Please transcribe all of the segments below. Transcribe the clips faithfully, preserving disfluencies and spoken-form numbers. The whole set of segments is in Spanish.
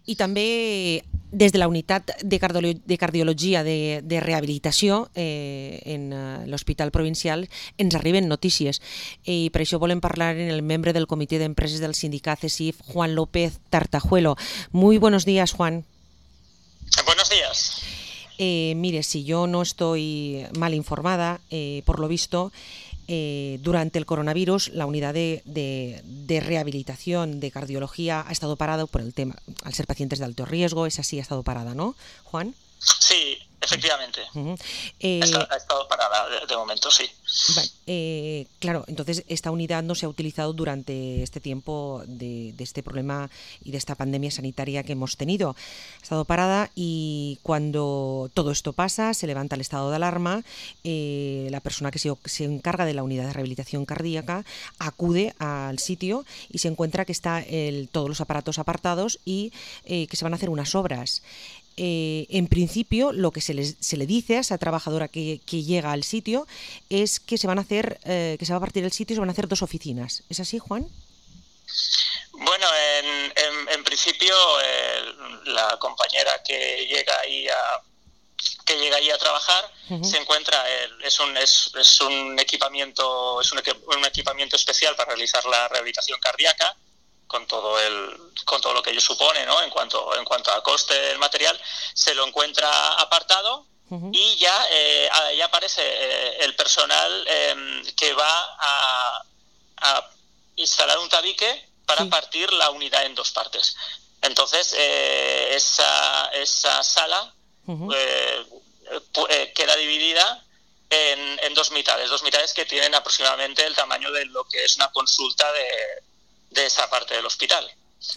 I també des de la unitat de, cardiolo de cardiologia de, de rehabilitació eh, en uh, l'Hospital Provincial ens arriben notícies i per això volem parlar en el membre del Comitè d'Empreses del sindicat C E S I F, Juan López Tartajuelo. Muy buenos días, Juan. Buenos días. Eh, mire, si yo no estoy mal informada, eh, por lo visto, Eh, durante el coronavirus la unidad de, de, de rehabilitación de cardiología ha estado parada por el tema, al ser pacientes de alto riesgo, esa sí ha estado parada, ¿no, Juan? Sí, efectivamente. Uh-huh. eh, ha, ha estado parada de, de momento, sí. Vale, eh, claro, entonces esta unidad no se ha utilizado durante este tiempo de, de este problema y de esta pandemia sanitaria que hemos tenido. Ha estado parada y cuando todo esto pasa, se levanta el estado de alarma, eh, la persona que se, se encarga de la unidad de rehabilitación cardíaca acude al sitio y se encuentra que están todos los aparatos apartados y eh, que se van a hacer unas obras. Eh, en principio, lo que se, les, se le dice a esa trabajadora que, que llega al sitio es que se van a hacer, eh, que se va a partir el sitio y se van a hacer dos oficinas. ¿Es así, Juan? Bueno, en, en, en principio, eh, la compañera que llega ahí a que llega ahí a trabajar uh-huh. se encuentra eh, es un es, es un equipamiento es un, un equipamiento especial para realizar la rehabilitación cardíaca, con todo el con todo lo que ello supone, ¿no? En cuanto en cuanto a coste del material, se lo encuentra apartado uh-huh. y ya eh, ya aparece eh, el personal eh, que va a, a instalar un tabique para sí. partir la unidad en dos partes. Entonces eh, esa esa sala uh-huh. eh, eh, queda dividida en, en dos mitades, dos mitades que tienen aproximadamente el tamaño de lo que es una consulta de de esa parte del hospital.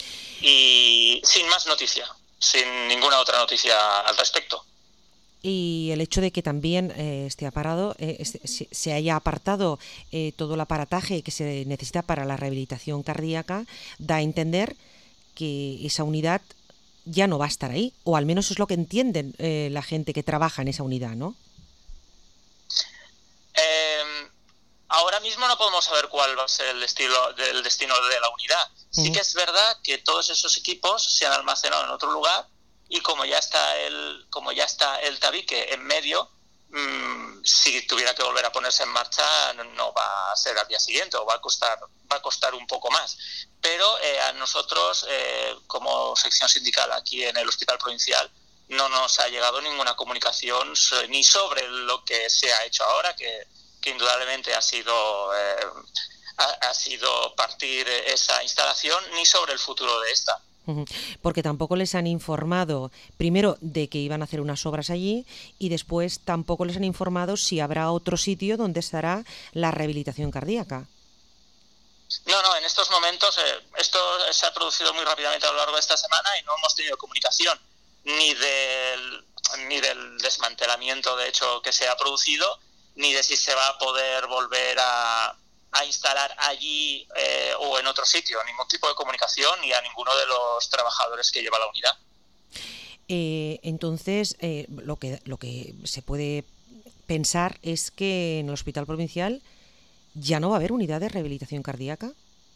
Y sin más noticia, sin ninguna otra noticia al respecto. Y el hecho de que también eh, esté aparado, eh, se, se haya apartado eh, todo el aparataje que se necesita para la rehabilitación cardíaca, da a entender que esa unidad ya no va a estar ahí, o al menos es lo que entienden eh, la gente que trabaja en esa unidad, ¿no? Eh... Ahora mismo no podemos saber cuál va a ser el, estilo, el destino de la unidad. Sí que es verdad que todos esos equipos se han almacenado en otro lugar y como ya está el, como ya está el tabique en medio, mmm, si tuviera que volver a ponerse en marcha no va a ser al día siguiente o va a costar, va a costar un poco más. Pero eh, a nosotros, eh, como sección sindical aquí en el Hospital Provincial, no nos ha llegado ninguna comunicación ni sobre lo que se ha hecho ahora, que que indudablemente ha sido eh, ha, ha sido partir esa instalación, ni sobre el futuro de esta. Porque tampoco les han informado, primero, de que iban a hacer unas obras allí y después tampoco les han informado si habrá otro sitio donde estará la rehabilitación cardíaca. No, no, en estos momentos eh, esto se ha producido muy rápidamente a lo largo de esta semana y no hemos tenido comunicación ni del, ni del desmantelamiento, de hecho, que se ha producido, ni de si se va a poder volver a, a instalar allí eh, o en otro sitio, ningún tipo de comunicación ni a ninguno de los trabajadores que lleva la unidad. Eh, entonces, eh, lo que lo que se puede pensar es que en el Hospital Provincial ya no va a haber unidad de rehabilitación cardíaca.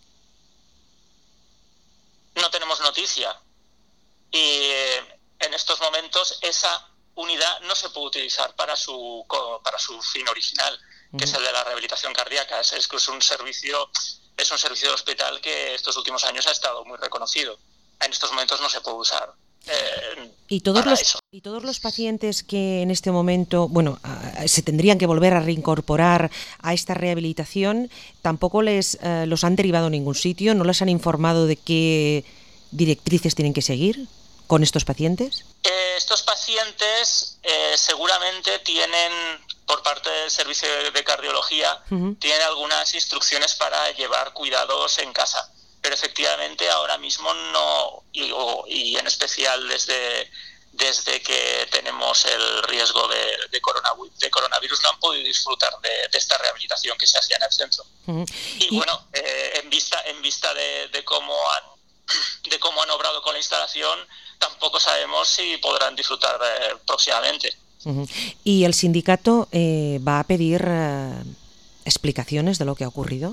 No tenemos noticia y eh, en estos momentos esa unidad no se puede utilizar para su para su fin original, que uh-huh. es el de la rehabilitación cardíaca. Es, es un servicio es un servicio de hospital que estos últimos años ha estado muy reconocido. En estos momentos no se puede usar. Eh, y todos para los eso. y todos los pacientes que en este momento, bueno, uh, se tendrían que volver a reincorporar a esta rehabilitación, tampoco les uh, los han derivado a ningún sitio, no les han informado de qué directrices tienen que seguir con estos pacientes. Eh, estos pacientes eh, seguramente tienen, por parte del servicio de, de cardiología, uh-huh. tienen algunas instrucciones para llevar cuidados en casa. Pero efectivamente ahora mismo no, y, o, y en especial desde, desde que tenemos el riesgo de, de, coronavirus, de coronavirus, no han podido disfrutar de, de esta rehabilitación que se hacía en el centro. Uh-huh. Y, y bueno, eh, en vista, en vista de, de cómo han de cómo han obrado con la instalación, tampoco sabemos si podrán disfrutar eh, próximamente. Uh-huh. ¿Y el sindicato eh, va a pedir eh, explicaciones de lo que ha ocurrido?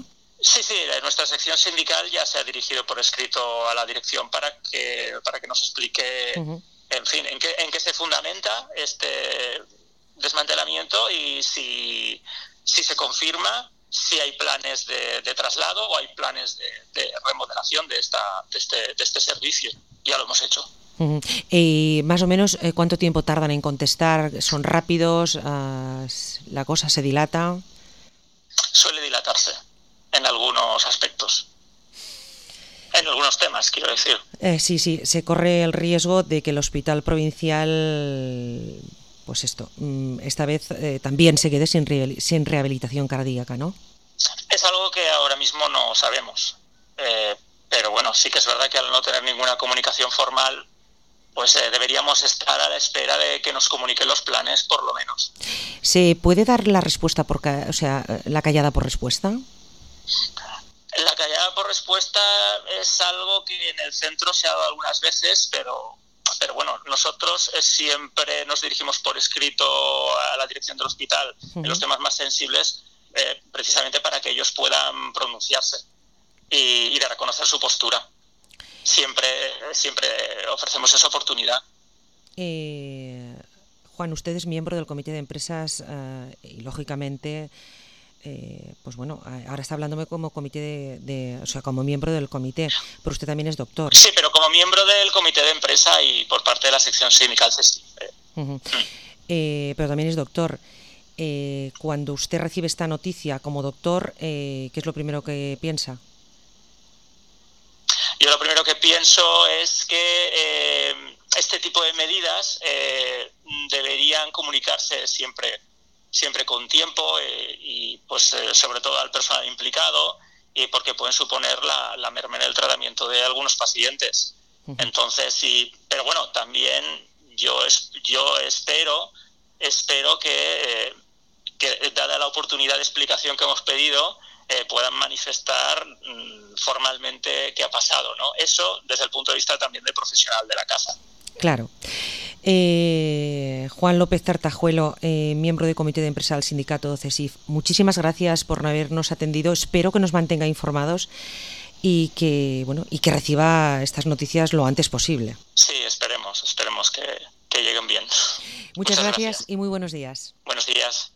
Sí, sí, nuestra sección sindical ya se ha dirigido por escrito a la dirección para que para que nos explique, uh-huh. en fin, en qué, en qué se fundamenta este desmantelamiento y si, si se confirma si hay planes de, de traslado o hay planes de, de remodelación de, esta, de, este, de este servicio. Ya lo hemos hecho. Uh-huh. ¿Y más o menos eh, cuánto tiempo tardan en contestar? ¿Son rápidos? Uh, ¿La cosa se dilata? Suele dilatarse en algunos aspectos. En algunos temas, quiero decir. Eh, sí, sí, se corre el riesgo de que el hospital provincial, pues esto, esta vez eh, también se quede sin, re- sin rehabilitación cardíaca, ¿no? Es algo que ahora mismo no sabemos. Eh, pero bueno, sí que es verdad que al no tener ninguna comunicación formal, pues eh, deberíamos estar a la espera de que nos comuniquen los planes, por lo menos. ¿Se puede dar la respuesta por, ca- o sea, la callada por respuesta? La callada por respuesta es algo que en el centro se ha dado algunas veces, pero, pero bueno, nosotros siempre nos dirigimos por escrito a la dirección del hospital uh-huh. en los temas más sensibles, eh, precisamente para que ellos puedan pronunciarse y, y de reconocer su postura. Siempre, siempre ofrecemos esa oportunidad. Eh, Juan, usted es miembro del comité de empresas uh, y lógicamente... Eh, pues bueno, ahora está hablándome como comité de, de, o sea, como miembro del comité, pero usted también es doctor. Sí, pero como miembro del comité de empresa y por parte de la sección sindical C E S I. Uh-huh. eh, pero también es doctor. Eh, cuando usted recibe esta noticia como doctor, eh, ¿qué es lo primero que piensa? Yo lo primero que pienso es que eh, este tipo de medidas eh, deberían comunicarse siempre siempre con tiempo eh, y pues eh, sobre todo al personal implicado y porque pueden suponer la, la merma en el tratamiento de algunos pacientes. Uh-huh. Entonces, sí, pero bueno, también yo es, yo espero espero que, eh, que dada la oportunidad de explicación que hemos pedido eh, puedan manifestar mmm, formalmente qué ha pasado, ¿no? Eso desde el punto de vista también del profesional de la casa. Claro. Eh, Juan López Tartajuelo, eh, miembro del comité de empresa del sindicato C E S I F, muchísimas gracias por habernos atendido. Espero que nos mantenga informados y que bueno y que reciba estas noticias lo antes posible. Sí, esperemos, esperemos que, que lleguen bien. Muchas, Muchas gracias, gracias y muy buenos días. Buenos días.